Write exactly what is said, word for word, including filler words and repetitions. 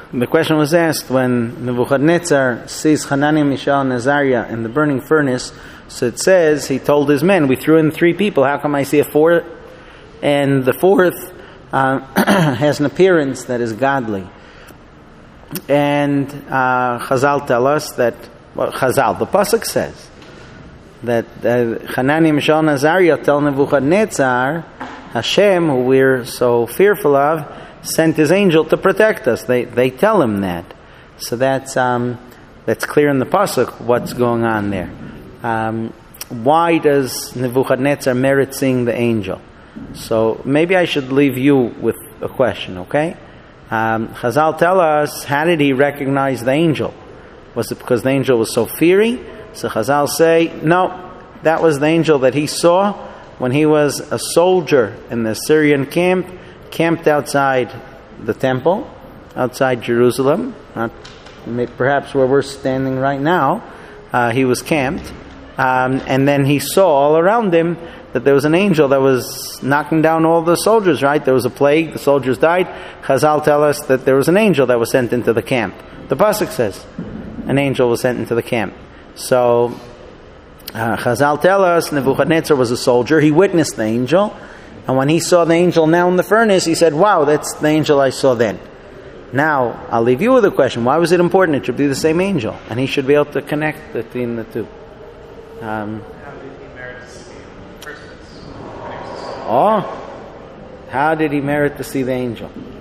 the question was asked when Nebuchadnezzar sees Hananiah, Mishael, and Azariah in the burning furnace. So it says he told his men, "We threw in three people. How come I see a fourth?" And the fourth uh, has an appearance that is godly. And uh, Chazal tell us that, well, Chazal, the pasuk says that uh, Hananiah, Mishael, and Azariah tell Nebuchadnezzar, Hashem, who we're so fearful of, sent his angel to protect us. They they tell him that. So that's um, that's clear in the pasuk what's going on there. Um, why does Nebuchadnezzar merit seeing the angel? So maybe I should leave you with a question, okay? Um, Chazal tell us, how did he recognize the angel? Was it because the angel was so fiery? So Chazal say, no, that was the angel that he saw when he was a soldier in the Syrian camp, camped outside the temple, outside Jerusalem, not perhaps where we're standing right now. Uh, he was camped, um, and then he saw all around him that there was an angel that was knocking down all the soldiers, right? There was a plague, the soldiers died. Chazal tell us that there was an angel that was sent into the camp. The pasuk says an angel was sent into the camp. So uh, Chazal tell us Nebuchadnezzar was a soldier. He witnessed the angel. And when he saw the angel now in the furnace, he said, wow, that's the angel I saw then. Now, I'll leave you with a question. Why was it important it should be the same angel? And he should be able to connect between the two. Um, how did he merit to see the first place? Oh, how did he merit to see the angel?